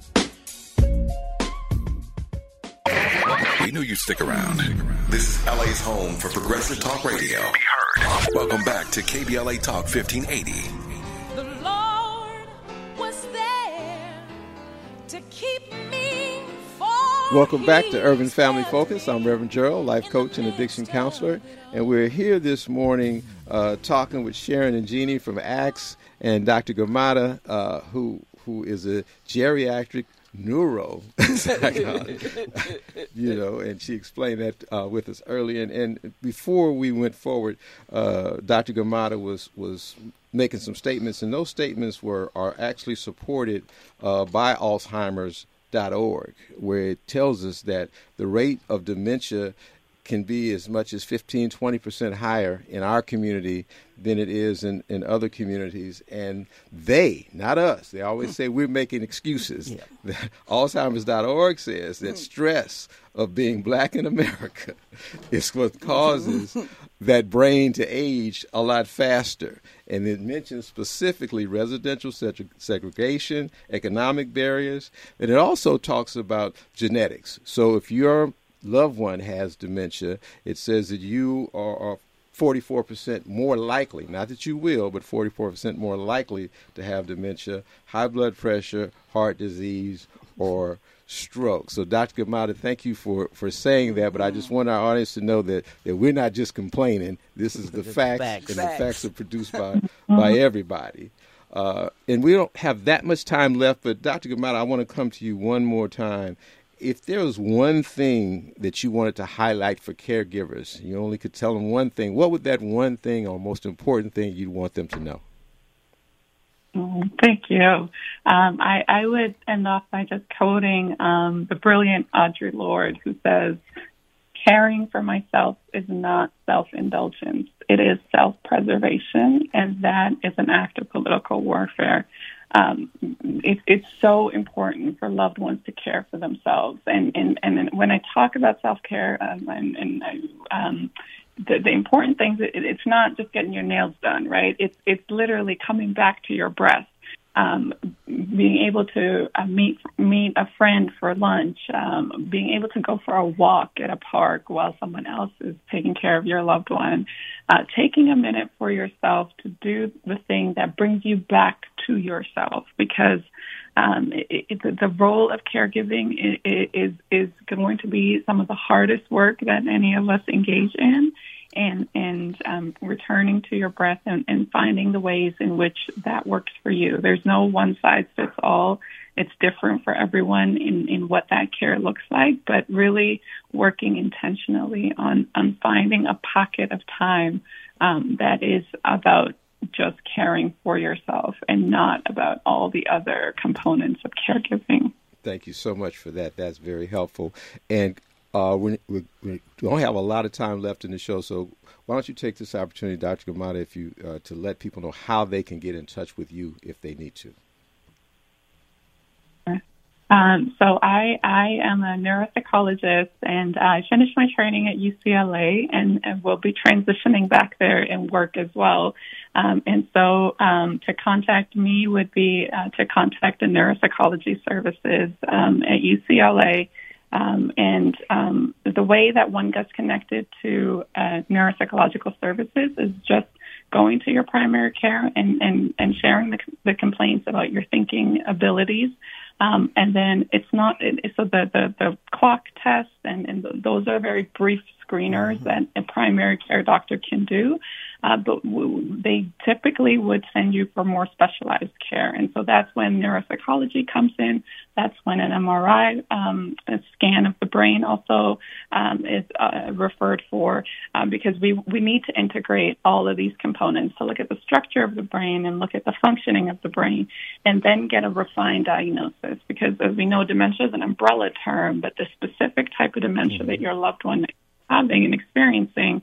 We knew you'd stick around. This is LA's home for Progressive Talk Radio. Be heard. Welcome back to KBLA Talk 1580. The Lord was there to keep me. Welcome back to Urban Family Focus. I'm Reverend Gerald, life coach and addiction counselor, and we're here this morning talking with Sharon and Jeannie from ACTS and Dr. Gamata, who is a geriatric neuro psychologist, and she explained that with us earlier. And before we went forward, Dr. Gamata was making some statements, and those statements are actually supported by Alzheimer's.org, where it tells us that the rate of dementia can be as much as 15-20% higher in our community than it is in other communities. And they, not us, they always say we're making excuses. Yeah. Alzheimer's.org says that stress of being black in America is what causes that brain to age a lot faster. And it mentions specifically residential segregation, economic barriers, and it also talks about genetics. So if your loved one has dementia, it says that you are 44% more likely, not that you will, but 44% more likely to have dementia, high blood pressure, heart disease, or stroke. So Dr. Gamata, thank you for saying that, but I just want our audience to know that we're not just complaining. This is the facts, and the facts are produced by everybody. And we don't have that much time left, but Dr. Gamata, I want to come to you one more time. If there was one thing that you wanted to highlight for caregivers, you only could tell them one thing, what would that one thing or most important thing you'd want them to know? Thank you. I would end off by just quoting the brilliant Audre Lorde, who says, caring for myself is not self-indulgence. It is self-preservation, and that is an act of political warfare. It's so important for loved ones to care for themselves. And when I talk about self-care, the important things, it's not just getting your nails done, right? It's literally coming back to your breath, being able to meet a friend for lunch, being able to go for a walk at a park while someone else is taking care of your loved one, taking a minute for yourself to do the thing that brings you back to yourself, because the role of caregiving is going to be some of the hardest work that any of us engage in, and returning to your breath and finding the ways in which that works for you. There's no one size fits all. It's different for everyone in what that care looks like, but really working intentionally on finding a pocket of time that is about just caring for yourself and not about all the other components of caregiving. Thank you so much for that. That's very helpful. And we don't have a lot of time left in the show, so why don't you take this opportunity, Dr. Gamata, to let people know how they can get in touch with you if they need to. So I am a neuropsychologist, and I finished my training at UCLA and will be transitioning back there and work as well. And so to contact me would be to contact the neuropsychology services at UCLA. And the way that one gets connected to neuropsychological services is just going to your primary care and sharing the complaints about your thinking abilities. And then it's not, so the clock test and those are very brief screeners that a primary care doctor can do. but they typically would send you for more specialized care. And so that's when neuropsychology comes in. That's when an MRI, a scan of the brain also is referred for, because we need to integrate all of these components to look at the structure of the brain and look at the functioning of the brain, and then get a refined diagnosis. Because as we know, dementia is an umbrella term, but the specific type of dementia that your loved one is having and experiencing,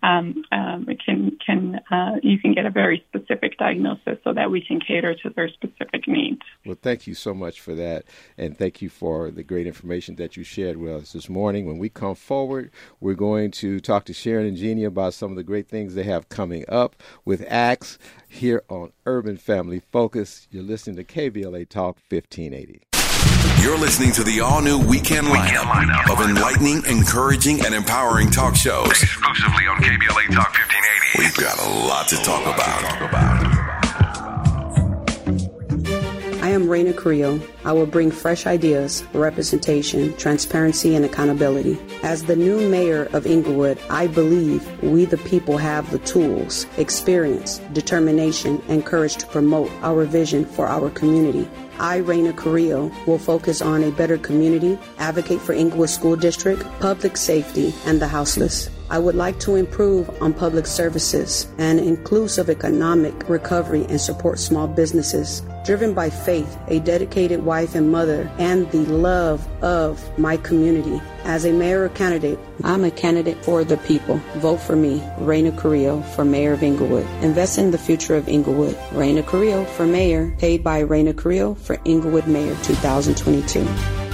you can get a very specific diagnosis so that we can cater to their specific needs. Well, thank you so much for that, and thank you for the great information that you shared with us this morning. When we come forward, we're going to talk to Sharon and Jeannie about some of the great things they have coming up with ACTS here on Urban Family Focus. You're listening to KBLA Talk 1580. You're listening to the all-new weekend lineup of enlightening, encouraging, and empowering talk shows. Exclusively on KBLA Talk 1580. We've got a lot to talk about. I am Raina Carrillo. I will bring fresh ideas, representation, transparency, and accountability. As the new mayor of Inglewood, I believe we the people have the tools, experience, determination, and courage to promote our vision for our community. I, Raina Carrillo, will focus on a better community, advocate for Inglewood School District, public safety, and the houseless. I would like to improve on public services and inclusive economic recovery and support small businesses. Driven by faith, a dedicated wife and mother, and the love of my community. As a mayor candidate, I'm a candidate for the people. Vote for me, Raina Carrillo, for mayor of Inglewood. Invest in the future of Inglewood. Raina Carrillo for mayor, paid by Raina Carrillo for Inglewood Mayor 2022.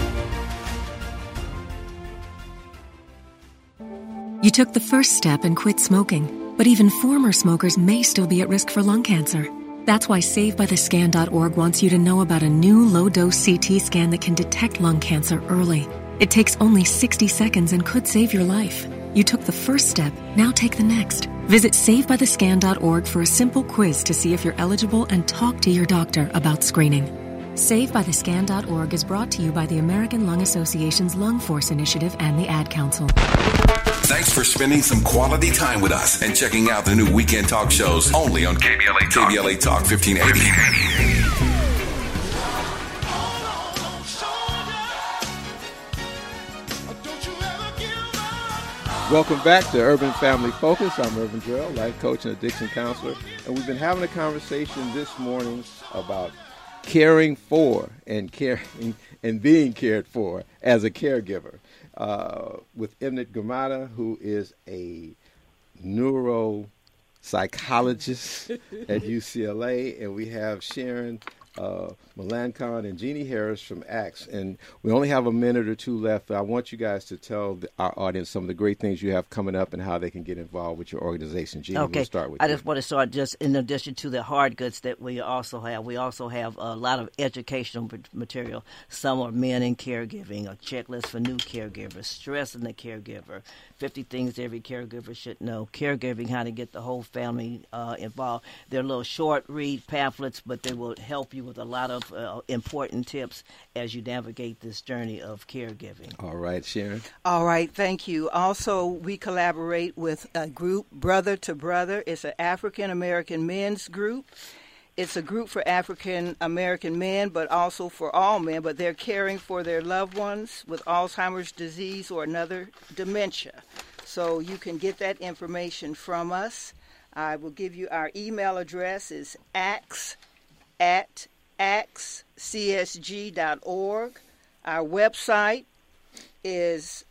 You took the first step and quit smoking, but even former smokers may still be at risk for lung cancer. That's why SaveByTheScan.org wants you to know about a new low-dose CT scan that can detect lung cancer early. It takes only 60 seconds and could save your life. You took the first step, now take the next. Visit SaveByTheScan.org for a simple quiz to see if you're eligible and talk to your doctor about screening. SaveByTheScan.org is brought to you by the American Lung Association's Lung Force Initiative and the Ad Council. Thanks for spending some quality time with us and checking out the new weekend talk shows only on KBLA Talk 1580. Welcome back to Urban Family Focus. I'm Irvin Jarrell, life coach and addiction counselor, and we've been having a conversation this morning about caring for and caring and being cared for as a caregiver with Imnit Gurmata, who is a neuropsychologist at UCLA, and we have Sharon Melancon and Jeannie Harris from ACTS. And we only have a minute or two left, but I want you guys to tell our audience some of the great things you have coming up and how they can get involved with your organization. Jeannie, okay. We'll start with I you. just want to start just in addition to the hard goods that we also have a lot of educational material. Some are men in caregiving, a checklist for new caregivers, stressing the caregiver, 50 things every caregiver should know, caregiving, how to get the whole family involved. They're little short read pamphlets, but they will help you with a lot of important tips as you navigate this journey of caregiving. All right, Sharon. All right, thank you. Also, we collaborate with a group, Brother to Brother. It's an African-American men's group. It's a group for African-American men, but also for all men, but they're caring for their loved ones with Alzheimer's disease or another dementia. So you can get that information from us. I will give you our email address is acts@actscsg.org. Our website is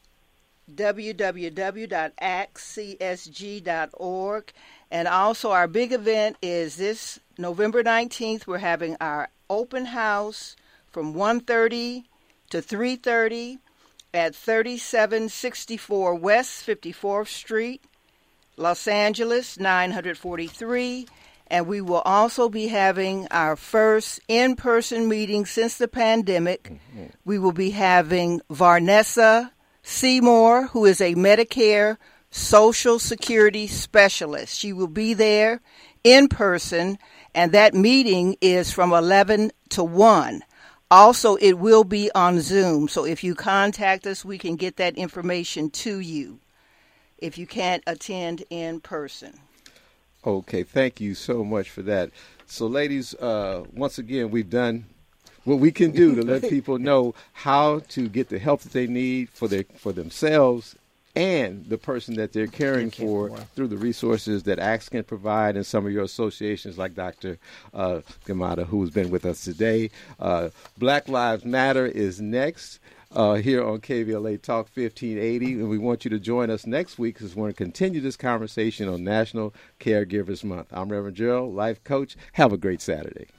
www.actscsg.org. And also our big event is this November 19th. We're having our open house from 1:30 to 3:30 at 3764 West 54th Street, Los Angeles, 943. And we will also be having our first in-person meeting since the pandemic. Mm-hmm. We will be having Varnessa Seymour, who is a Medicare Social Security specialist. She will be there in person, and that meeting is from 11 to 1. Also, it will be on Zoom, so if you contact us, we can get that information to you if you can't attend in person. Okay, thank you so much for that. So, ladies, once again, we've done what we can do to let people know how to get the help that they need for themselves and the person that they're caring for through the resources that ACTS can provide and some of your associations like Dr. Gamada, who's been with us today. Black Lives Matter is next. Here on KVLA Talk 1580, and we want you to join us next week because we're going to continue this conversation on National Caregivers Month. I'm Reverend Gerald, life coach. Have a great Saturday.